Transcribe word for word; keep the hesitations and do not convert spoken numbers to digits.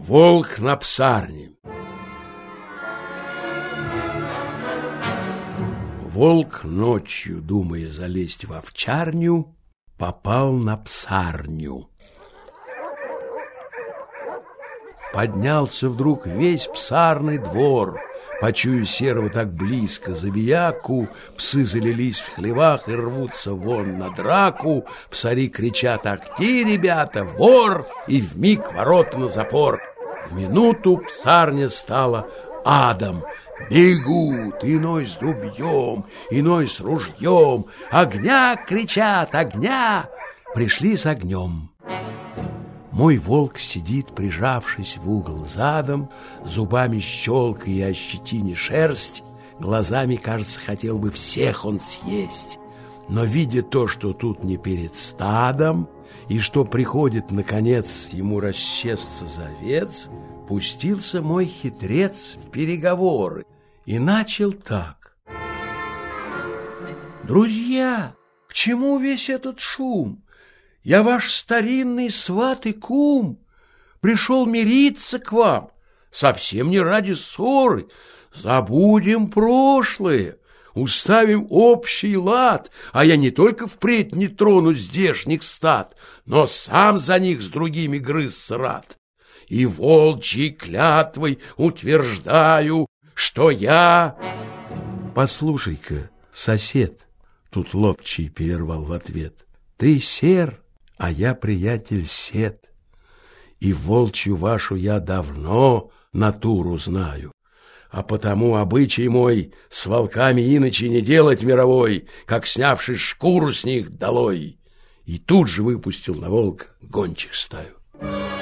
Волк на псарне. Волк ночью, думая залезть в овчарню, попал на псарню. Поднялся вдруг весь псарный двор. Почуя серого так близко забияку, псы залились в хлевах и рвутся вон на драку. Псари кричат: «Акти, ребята, вор!» И вмиг ворота на запор. В минуту псарня стала адом. Бегут, иной с дубьем, иной с ружьем. «Огня!» кричат, «огня!» Пришли с огнем. Мой волк сидит, прижавшись в угол задом, зубами щелкая и ощетине шерсть, глазами, кажется, хотел бы всех он съесть. Но, видя то, что тут не перед стадом, и что приходит, наконец, ему расчесться за овец, пустился мой хитрец в переговоры и начал так. «Друзья, к чему весь этот шум? Я ваш старинный сват и кум, пришел мириться к вам, совсем не ради ссоры. Забудем прошлое, уставим общий лад, а я не только впредь не трону здешних стад, но сам за них с другими грызться рад. И волчьей клятвой утверждаю, что я...» «Послушай-ка, сосед», — тут ловчий перервал в ответ, — «ты сер, а я, приятель, сед, и волчью вашу я давно натуру знаю, а потому обычай мой с волками иначе не делать мировой, как снявши шкуру с них долой». И тут же выпустил на волка гончих стаю.